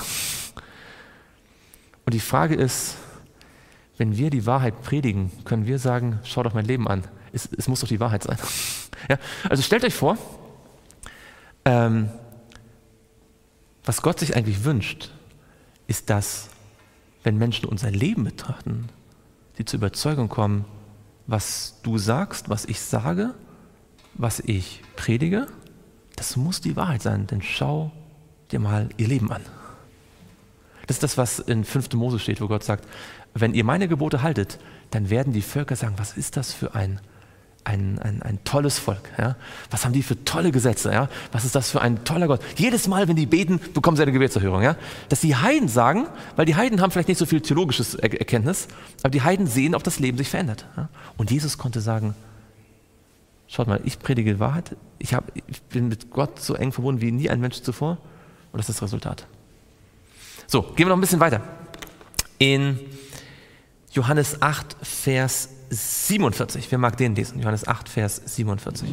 Und die Frage ist, wenn wir die Wahrheit predigen, können wir sagen, schaut doch mein Leben an, es, es muss doch die Wahrheit sein. Ja? Also stellt euch vor, ähm, was Gott sich eigentlich wünscht, ist, dass wenn Menschen unser Leben betrachten, die zur Überzeugung kommen, was du sagst, was ich sage, was ich predige, das muss die Wahrheit sein, denn schau dir mal ihr Leben an. Das ist das, was in fünfter Mose steht, wo Gott sagt, wenn ihr meine Gebote haltet, dann werden die Völker sagen, was ist das für ein Ein, ein, ein tolles Volk. Ja? Was haben die für tolle Gesetze? Ja? Was ist das für ein toller Gott? Jedes Mal, wenn die beten, bekommen sie eine Gebetserhörung. Ja? Dass die Heiden sagen, weil die Heiden haben vielleicht nicht so viel theologisches er- Erkenntnis, aber die Heiden sehen, ob das Leben sich verändert. Ja? Und Jesus konnte sagen, schaut mal, ich predige die Wahrheit, ich, hab, ich bin mit Gott so eng verbunden wie nie ein Mensch zuvor und das ist das Resultat. So, gehen wir noch ein bisschen weiter. In Johannes acht, Vers siebenundvierzig. Wer mag den lesen? Johannes acht, Vers siebenundvierzig.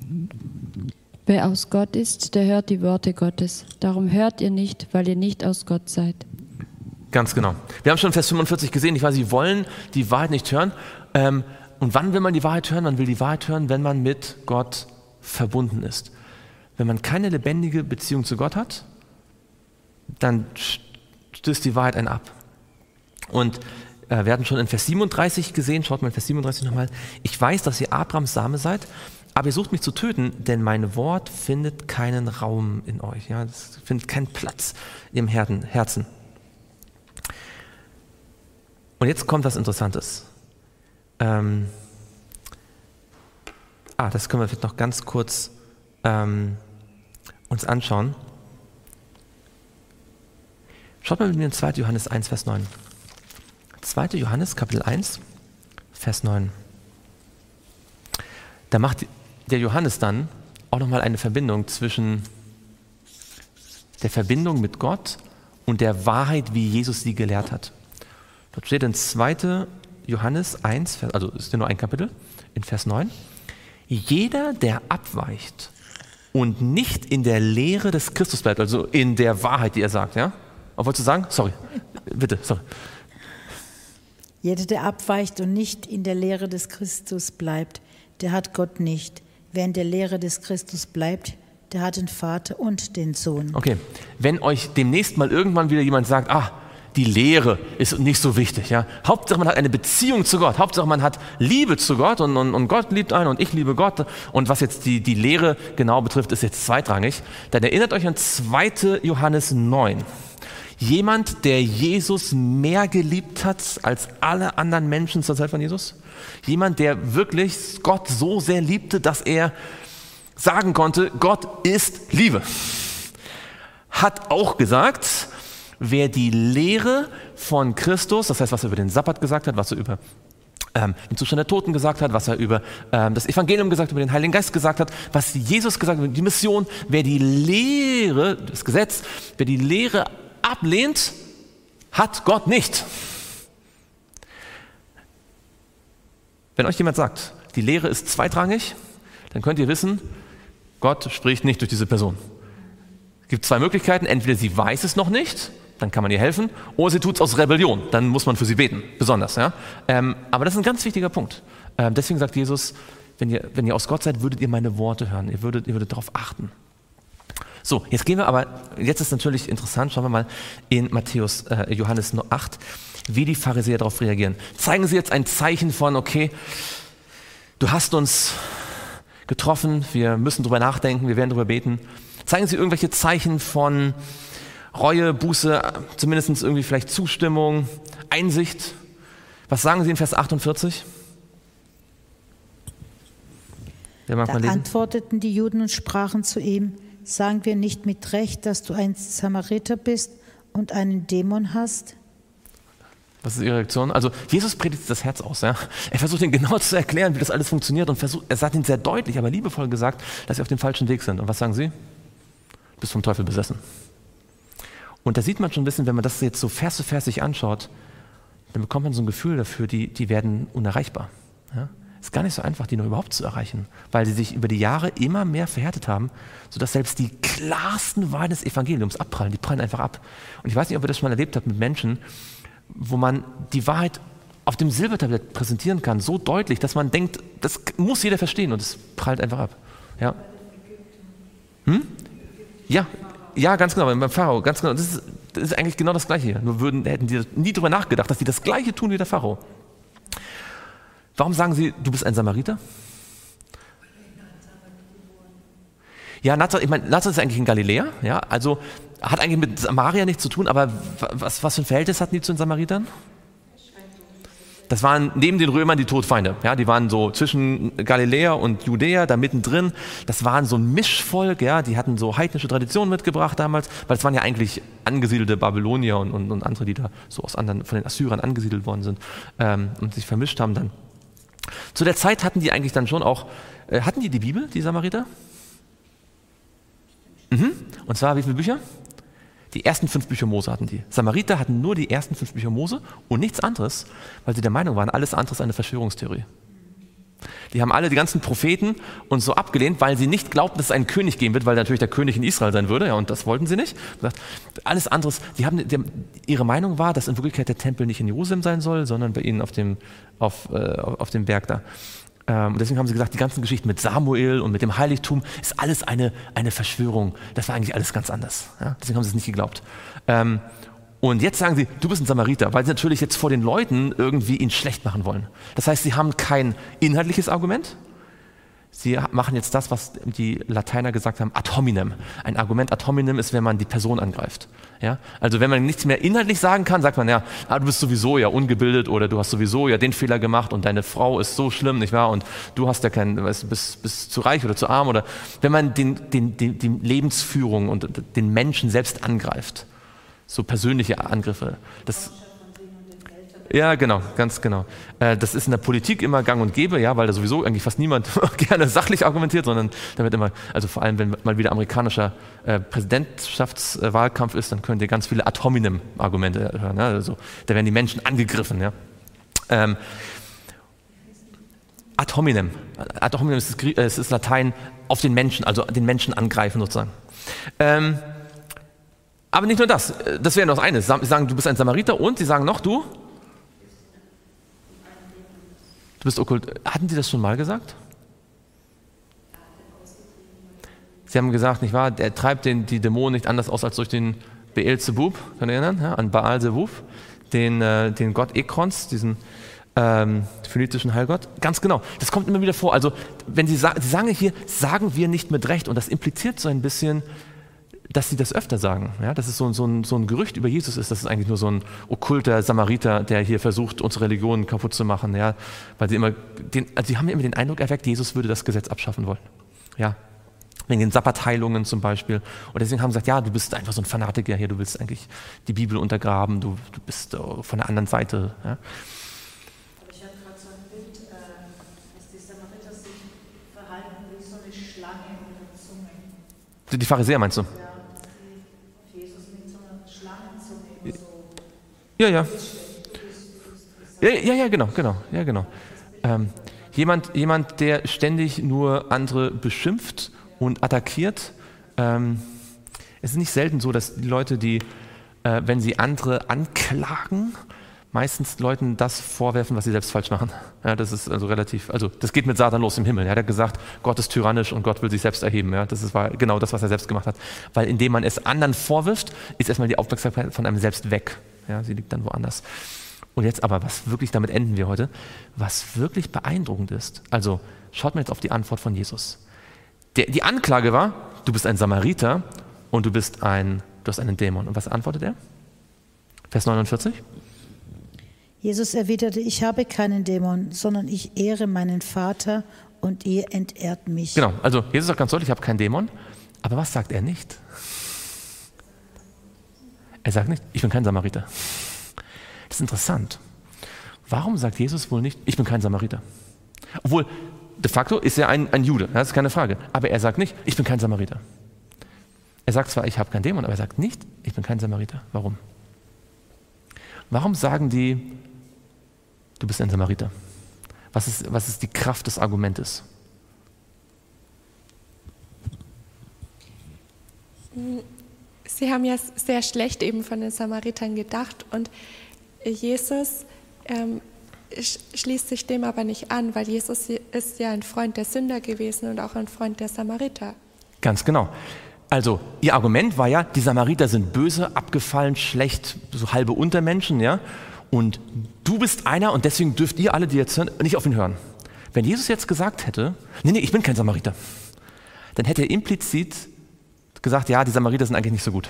Wer aus Gott ist, der hört die Worte Gottes. Darum hört ihr nicht, weil ihr nicht aus Gott seid. Ganz genau. Wir haben schon Vers fünfundvierzig gesehen, ich weiß, sie wollen die Wahrheit nicht hören. Ähm, und wann will man die Wahrheit hören? Man will die Wahrheit hören, wenn man mit Gott verbunden ist. Wenn man keine lebendige Beziehung zu Gott hat, dann stößt die Wahrheit einen ab. Und wir hatten schon in Vers siebenunddreißig gesehen, schaut mal in Vers siebenunddreißig nochmal, ich weiß, dass ihr Abrahams Same seid, aber ihr sucht mich zu töten, denn mein Wort findet keinen Raum in euch. Ja, es findet keinen Platz im Herzen. Und jetzt kommt was Interessantes. Ähm, ah, das können wir vielleicht noch ganz kurz ähm, uns anschauen. Schaut mal mit mir in zweiter Johannes eins, Vers neun. zweiter Johannes, Kapitel eins, Vers neun. Da macht der Johannes dann auch nochmal eine Verbindung zwischen der Verbindung mit Gott und der Wahrheit, wie Jesus sie gelehrt hat. Dort steht in zweiter Johannes eins, also ist ja nur ein Kapitel, in Vers neun. Jeder, der abweicht und nicht in der Lehre des Christus bleibt, also in der Wahrheit, die er sagt, ja? Was wolltest du sagen? Sorry, bitte, sorry. Jeder, der abweicht und nicht in der Lehre des Christus bleibt, der hat Gott nicht. Wer in der Lehre des Christus bleibt, der hat den Vater und den Sohn. Okay, wenn euch demnächst mal irgendwann wieder jemand sagt, ah, die Lehre ist nicht so wichtig. Ja? Hauptsache, man hat eine Beziehung zu Gott. Hauptsache, man hat Liebe zu Gott und, und, und Gott liebt einen und ich liebe Gott. Und was jetzt die, die Lehre genau betrifft, ist jetzt zweitrangig. Dann erinnert euch an zweiter Johannes neun. Jemand, der Jesus mehr geliebt hat als alle anderen Menschen zur Zeit von Jesus. Jemand, der wirklich Gott so sehr liebte, dass er sagen konnte, Gott ist Liebe. Hat auch gesagt, wer die Lehre von Christus, das heißt, was er über den Sabbat gesagt hat, was er über ähm, den Zustand der Toten gesagt hat, was er über ähm, das Evangelium gesagt hat, über den Heiligen Geist gesagt hat, was Jesus gesagt hat, über die Mission, wer die Lehre, das Gesetz, wer die Lehre ablehnt, hat Gott nicht. Wenn euch jemand sagt, die Lehre ist zweitrangig, dann könnt ihr wissen, Gott spricht nicht durch diese Person. Es gibt zwei Möglichkeiten, entweder sie weiß es noch nicht, dann kann man ihr helfen, oder sie tut es aus Rebellion, dann muss man für sie beten, besonders. Ja? Ähm, aber das ist ein ganz wichtiger Punkt. Ähm, deswegen sagt Jesus, wenn ihr, wenn ihr aus Gott seid, würdet ihr meine Worte hören, ihr würdet, ihr würdet darauf achten. So, jetzt gehen wir aber, jetzt ist natürlich interessant, schauen wir mal in Matthäus, äh, Johannes acht, wie die Pharisäer darauf reagieren. Zeigen sie jetzt ein Zeichen von, okay, du hast uns getroffen, wir müssen drüber nachdenken, wir werden drüber beten. Zeigen sie irgendwelche Zeichen von Reue, Buße, zumindest irgendwie vielleicht Zustimmung, Einsicht? Was sagen sie in Vers achtundvierzig? Wer mag Da mal lesen? antworteten die Juden und sprachen zu ihm, sagen wir nicht mit Recht, dass du ein Samariter bist und einen Dämon hast? Was ist Ihre Reaktion? Also Jesus predigt das Herz aus. Ja? Er versucht ihnen genau zu erklären, wie das alles funktioniert und versucht, er sagt ihnen sehr deutlich, aber liebevoll gesagt, dass sie auf dem falschen Weg sind. Und was sagen sie? Du bist vom Teufel besessen. Und da sieht man schon ein bisschen, wenn man das jetzt so Vers für Vers sich anschaut, dann bekommt man so ein Gefühl dafür, die, die werden unerreichbar. Ja? Ist gar nicht so einfach, die noch überhaupt zu erreichen, weil sie sich über die Jahre immer mehr verhärtet haben, sodass selbst die klarsten Wahrheiten des Evangeliums abprallen, die prallen einfach ab. Und ich weiß nicht, ob ihr das schon mal erlebt habt mit Menschen, wo man die Wahrheit auf dem Silbertablett präsentieren kann, so deutlich, dass man denkt, das muss jeder verstehen und es prallt einfach ab. Ja, hm? ja, ja, ganz genau, beim Pharao, ganz genau. Das ist, das ist eigentlich genau das Gleiche hier. Nur würden, hätten die nie darüber nachgedacht, dass die das Gleiche tun wie der Pharao. Warum sagen sie, du bist ein Samariter? Ja, Nazareth, ich meine, Nazareth ist eigentlich in Galiläa, ja, also hat eigentlich mit Samaria nichts zu tun, aber was, was für ein Verhältnis hatten die zu den Samaritern? Das waren neben den Römern die Todfeinde, ja, die waren so zwischen Galiläa und Judäa, da mittendrin, das waren so ein Mischvolk, ja, die hatten so heidnische Traditionen mitgebracht damals, weil es waren ja eigentlich angesiedelte Babylonier und, und, und andere, die da so aus anderen, von den Assyrern angesiedelt worden sind ähm, und sich vermischt haben dann. Zu der Zeit hatten die eigentlich dann schon auch, äh, hatten die die Bibel, die Samariter? Mhm. Und zwar wie viele Bücher? Die ersten fünf Bücher Mose hatten die. Samariter hatten nur die ersten fünf Bücher Mose und nichts anderes, weil sie der Meinung waren, alles andere ist eine Verschwörungstheorie. Die haben alle die ganzen Propheten und so abgelehnt, weil sie nicht glaubten, dass es einen König geben wird, weil natürlich der König in Israel sein würde, ja, und das wollten sie nicht. Alles anderes, die haben, die haben, ihre Meinung war, dass in Wirklichkeit der Tempel nicht in Jerusalem sein soll, sondern bei ihnen auf dem, auf, äh, auf dem Berg da. Ähm, deswegen haben sie gesagt, die ganzen Geschichten mit Samuel und mit dem Heiligtum ist alles eine, eine Verschwörung. Das war eigentlich alles ganz anders. Ja? Deswegen haben sie es nicht geglaubt. Ähm, Und jetzt sagen sie, du bist ein Samariter, weil sie natürlich jetzt vor den Leuten irgendwie ihn schlecht machen wollen. Das heißt, sie haben kein inhaltliches Argument, Sie machen jetzt das, was die Lateiner gesagt haben, ad hominem. Ein Argument ad hominem ist, wenn man die Person angreift. Ja? Also wenn man nichts mehr inhaltlich sagen kann, sagt man, ja, ah, du bist sowieso ja ungebildet oder du hast sowieso ja den Fehler gemacht und deine Frau ist so schlimm, nicht wahr? Und du hast ja keinen, weißt, du, bist, bist zu reich oder zu arm. Oder wenn man den, den, den, die Lebensführung und den Menschen selbst angreift, so persönliche Angriffe, das... Ja, genau, ganz genau. Äh, das ist in der Politik immer gang und gäbe, ja, weil da sowieso eigentlich fast niemand gerne sachlich argumentiert, sondern da wird immer, also vor allem, wenn mal wieder amerikanischer äh, Präsidentschaftswahlkampf ist, dann könnt ihr ganz viele ad hominem Argumente hören. Ja? Also, da werden die Menschen angegriffen. Ja? Ähm, ad hominem. Ad hominem ist, das, äh, ist Latein auf den Menschen, also den Menschen angreifen sozusagen. Ähm, aber nicht nur das, das wäre noch das eine. Sie sagen, du bist ein Samariter und sie sagen noch, du? Du bist okkult. Hatten die das schon mal gesagt? Sie haben gesagt, nicht wahr, er treibt den, die Dämonen nicht anders aus als durch den Beelzebub, könnt ihr erinnern, ja, an Baal-Zebub, den, äh, den Gott Ekrons, diesen ähm, phönizischen Heilgott. Ganz genau, das kommt immer wieder vor. Also, wenn Sie, sa- Sie sagen hier, sagen wir nicht mit Recht, und das impliziert so ein bisschen, dass sie das öfter sagen, ja, dass es so, so, ein, so ein Gerücht über Jesus ist, dass es eigentlich nur so ein okkulter Samariter, der hier versucht, unsere Religion kaputt zu machen, ja, weil sie immer, den, also sie haben immer den Eindruck erweckt, Jesus würde das Gesetz abschaffen wollen, ja, wegen den Sabbatheilungen zum Beispiel, und deswegen haben sie gesagt, ja, du bist einfach so ein Fanatiker hier, du willst eigentlich die Bibel untergraben, du, du bist uh, von der anderen Seite, ja. Aber ich habe gerade so ein Bild, äh, dass die Samariter sich verhalten wie so eine Schlange mit der Zunge. Die, die Pharisäer meinst du? Ja, ja. Ja, ja, ja, genau, genau, ja, genau. Ähm, jemand, jemand, der ständig nur andere beschimpft und attackiert. Ähm, es ist nicht selten so, dass die Leute, die, äh, wenn sie andere anklagen, meistens Leuten das vorwerfen, was sie selbst falsch machen. Ja, das ist also relativ, also das geht mit Satan los im Himmel. Er hat gesagt, Gott ist tyrannisch und Gott will sich selbst erheben. Ja, das ist, war genau das, was er selbst gemacht hat. Weil indem man es anderen vorwirft, ist erstmal die Aufmerksamkeit von einem selbst weg. Ja, sie liegt dann woanders. Und jetzt aber, was wirklich, damit enden wir heute, was wirklich beeindruckend ist. Also schaut mal jetzt auf die Antwort von Jesus. Der, die Anklage war, du bist ein Samariter und du bist ein, du hast einen Dämon. Und was antwortet er? Vers neunundvierzig. Jesus erwiderte, ich habe keinen Dämon, sondern ich ehre meinen Vater und ihr entehrt mich. Genau, also Jesus sagt ganz deutlich, ich habe keinen Dämon. Aber was sagt er nicht? Er sagt nicht, ich bin kein Samariter. Das ist interessant. Warum sagt Jesus wohl nicht, ich bin kein Samariter? Obwohl, de facto ist er ein, ein Jude, das ist keine Frage. Aber er sagt nicht, ich bin kein Samariter. Er sagt zwar, ich habe keinen Dämon, aber er sagt nicht, ich bin kein Samariter. Warum? Warum sagen die, du bist ein Samariter? Was ist, was ist die Kraft des Argumentes? Sie haben ja sehr schlecht eben von den Samaritern gedacht und Jesus ähm, schließt sich dem aber nicht an, weil Jesus ist ja ein Freund der Sünder gewesen und auch ein Freund der Samariter. Ganz genau. Also, ihr Argument war ja, die Samariter sind böse, abgefallen, schlecht, so halbe Untermenschen, ja. Und du bist einer und deswegen dürft ihr alle, die jetzt hören, nicht auf ihn hören. Wenn Jesus jetzt gesagt hätte, nee, nee, ich bin kein Samariter, dann hätte er implizit gesagt, ja, die Samariter sind eigentlich nicht so gut.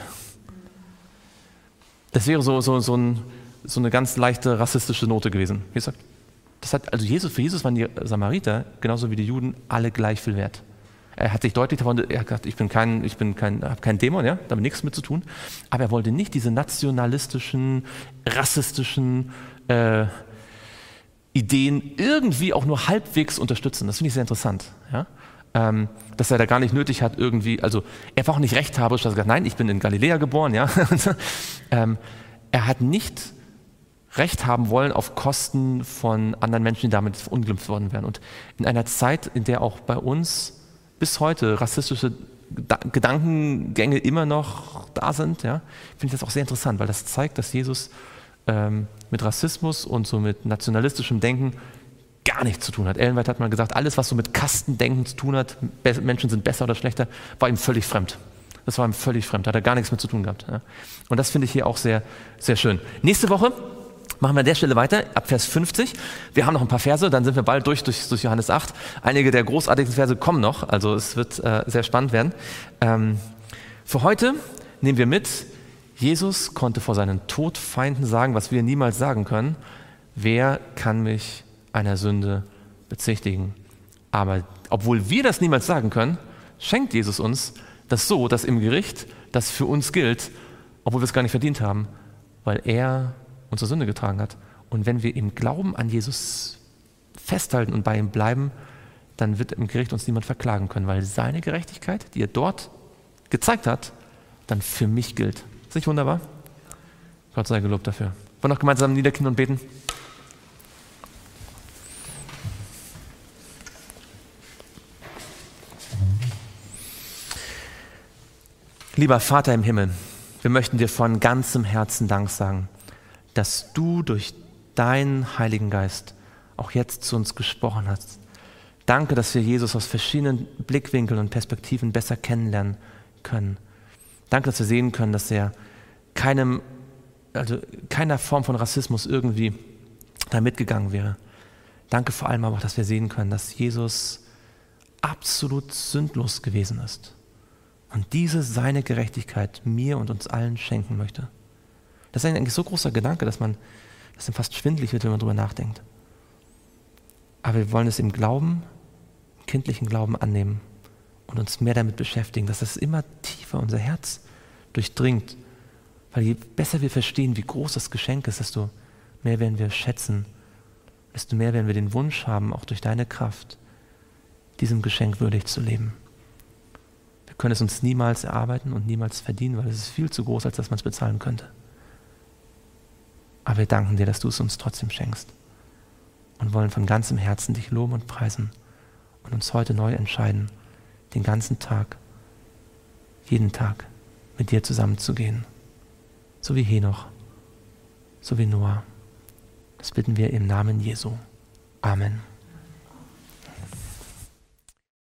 Das wäre so, so, so, ein, so eine ganz leichte rassistische Note gewesen. Wie gesagt, das hat, also Jesus, für Jesus waren die Samariter, genauso wie die Juden, alle gleich viel wert. Er hat sich deutlich davon, er hat gesagt, ich bin kein, ich bin kein, habe kein Dämon, ja, damit nichts mit zu tun. Aber er wollte nicht diese nationalistischen, rassistischen äh, Ideen irgendwie auch nur halbwegs unterstützen. Das finde ich sehr interessant, ja. Ähm, dass er da gar nicht nötig hat, irgendwie, also er war auch nicht rechthaberisch, dass er gesagt, nein, ich bin in Galiläa geboren, ja. ähm, er hat nicht Recht haben wollen auf Kosten von anderen Menschen, die damit verunglimpft worden wären. Und in einer Zeit, in der auch bei uns bis heute rassistische Gedankengänge immer noch da sind, ja, finde ich das auch sehr interessant, weil das zeigt, dass Jesus ähm, mit Rassismus und so mit nationalistischem Denken gar nichts zu tun hat. Ellen White hat mal gesagt, alles, was so mit Kastendenken zu tun hat, Menschen sind besser oder schlechter, war ihm völlig fremd. Das war ihm völlig fremd, da hat er gar nichts mit zu tun gehabt. Ja. Und das finde ich hier auch sehr, sehr schön. Nächste Woche Machen wir an der Stelle weiter, ab Vers fünfzig. Wir haben noch ein paar Verse, dann sind wir bald durch, durch, durch Johannes acht. Einige der großartigsten Verse kommen noch, also es wird äh, sehr spannend werden. Ähm, für heute nehmen wir mit, Jesus konnte vor seinen Todfeinden sagen, was wir niemals sagen können. Wer kann mich einer Sünde bezichtigen? Aber obwohl wir das niemals sagen können, schenkt Jesus uns das so, dass im Gericht das für uns gilt, obwohl wir es gar nicht verdient haben, weil er unsere Sünde getragen hat. Und wenn wir im Glauben an Jesus festhalten und bei ihm bleiben, dann wird im Gericht uns niemand verklagen können, weil seine Gerechtigkeit, die er dort gezeigt hat, dann für mich gilt. Ist nicht wunderbar? Gott sei gelobt dafür. Wollen wir noch gemeinsam niederknien und beten? Lieber Vater im Himmel, wir möchten dir von ganzem Herzen Dank sagen, dass du durch deinen Heiligen Geist auch jetzt zu uns gesprochen hast. Danke, dass wir Jesus aus verschiedenen Blickwinkeln und Perspektiven besser kennenlernen können. Danke, dass wir sehen können, dass er keinem, also keiner Form von Rassismus irgendwie da mitgegangen wäre. Danke vor allem aber auch, dass wir sehen können, dass Jesus absolut sündlos gewesen ist und diese seine Gerechtigkeit mir und uns allen schenken möchte. Das ist eigentlich so großer Gedanke, dass man, dass man fast schwindelig wird, wenn man darüber nachdenkt. Aber wir wollen es im Glauben, im kindlichen Glauben annehmen und uns mehr damit beschäftigen, dass das immer tiefer unser Herz durchdringt. Weil je besser wir verstehen, wie groß das Geschenk ist, desto mehr werden wir schätzen, desto mehr werden wir den Wunsch haben, auch durch deine Kraft, diesem Geschenk würdig zu leben. Wir können es uns niemals erarbeiten und niemals verdienen, weil es ist viel zu groß, als dass man es bezahlen könnte. Aber wir danken dir, dass du es uns trotzdem schenkst und wollen von ganzem Herzen dich loben und preisen und uns heute neu entscheiden, den ganzen Tag, jeden Tag mit dir zusammenzugehen. So wie Henoch, so wie Noah. Das bitten wir im Namen Jesu. Amen.